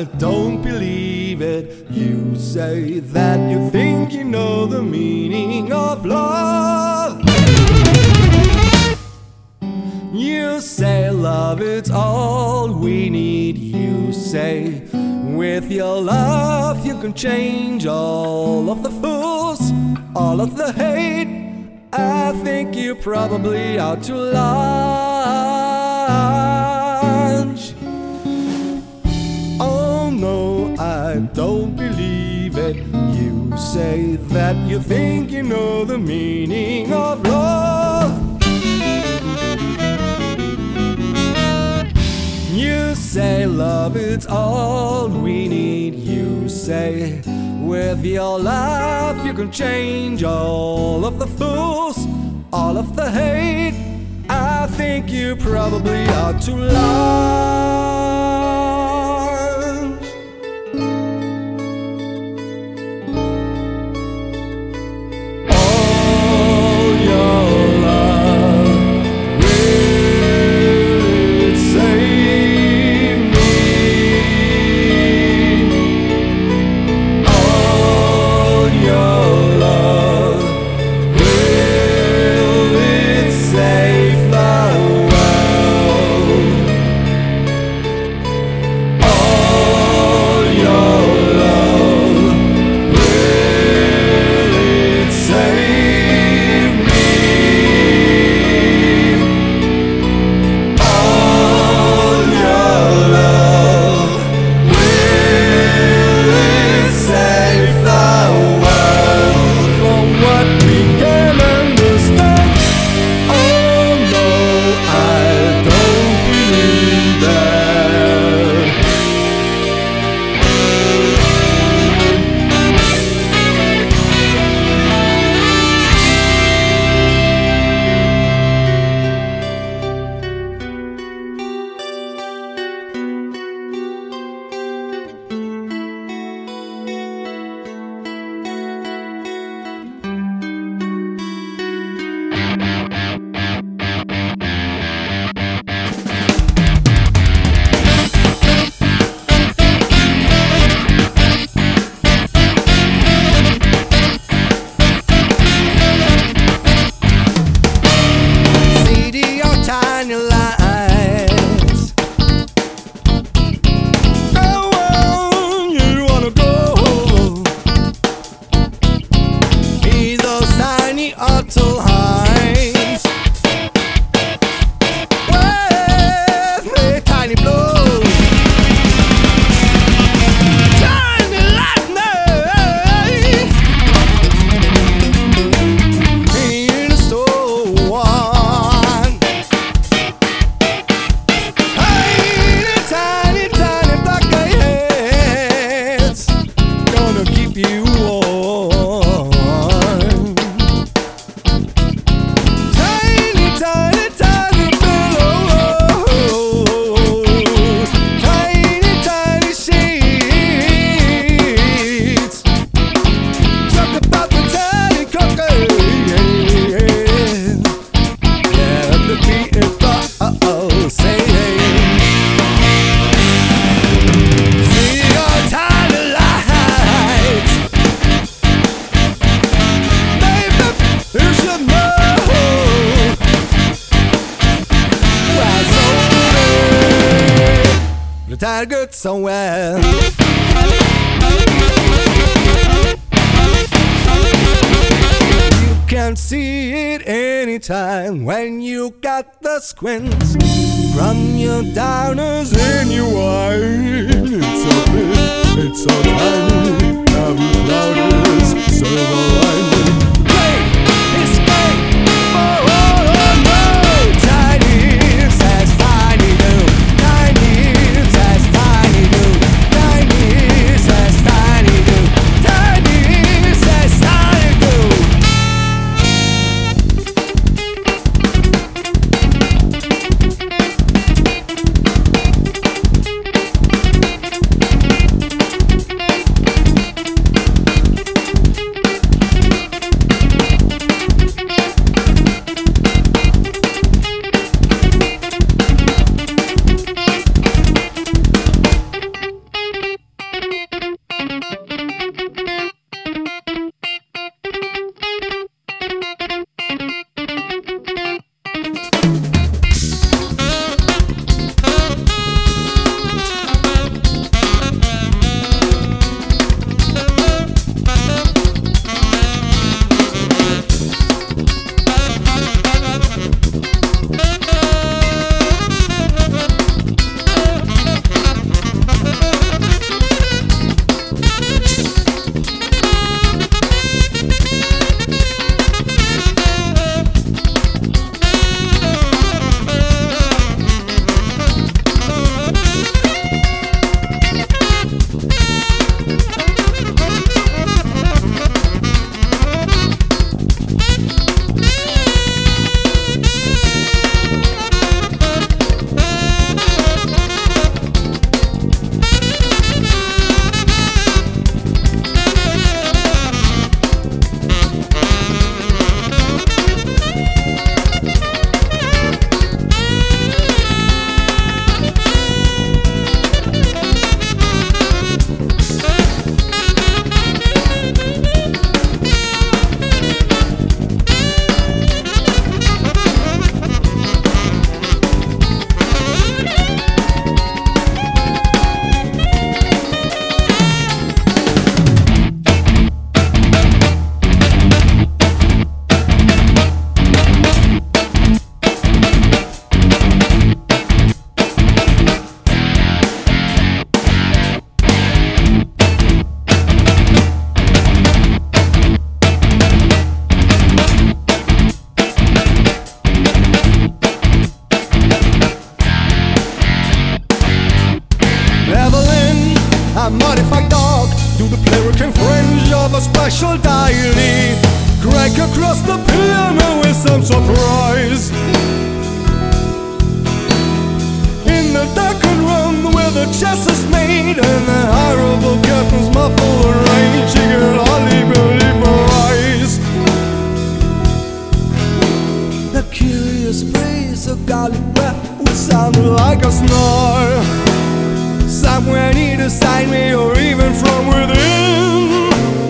I don't believe it. You say that you think you know the meaning of love. You say love is all we need. You say with your love you can change all of the fools, all of the hate. I think you're probably out to lunch. Oh no, I don't believe it. You say that you think you know the meaning of love. You say love is all we need. You say with your love you can change all of the fools, all of the hate. I think you probably ought to lunch. All your love, will it save me? All your love, will it save the world? All your love, will it save me? All your love, will it save the world? From what we can understand. Oh no, I don't believe that. See your tiny lights. Go on, you wanna go. Be those tiny auto highs. With me tiny blows. Tiny lightning in the store one. Tiny, tiny black heads gonna keep you warm. Tiny, tiny, tiny pillows. Tiny, tiny sheets. Talk about the tiny cookies. Yeah, the beat is saying, see your tiny lights. Baby, you should know. Why so good? The tiny good somewhere. You can see it anytime when you got the squints from your downers in your eye. It's so big, it's so tiny, now the clouders silver lining. Great escape, oh, oh, oh, no. Tiny says tiny do, tiny says tiny do, tiny says tiny do, tiny says tiny do. special daily. Crack across the piano with some surprise. In the darkened room where the chess is made and the horrible curtains muffle the rain, she could hardly believe her eyes. The curious breeze of garlic breath would sound like a snore. Somewhere near beside me or even from within.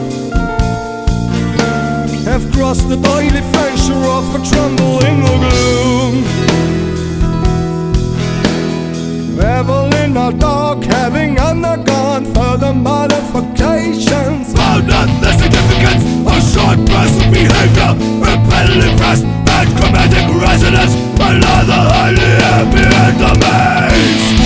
Have crossed the oily furniture of a tremble in the gloom. Revel in our dark, having undergone further modifications. Found out the significance of short bursts of behavior, repetitive rest and chromatic resonance, another highly ambient domains.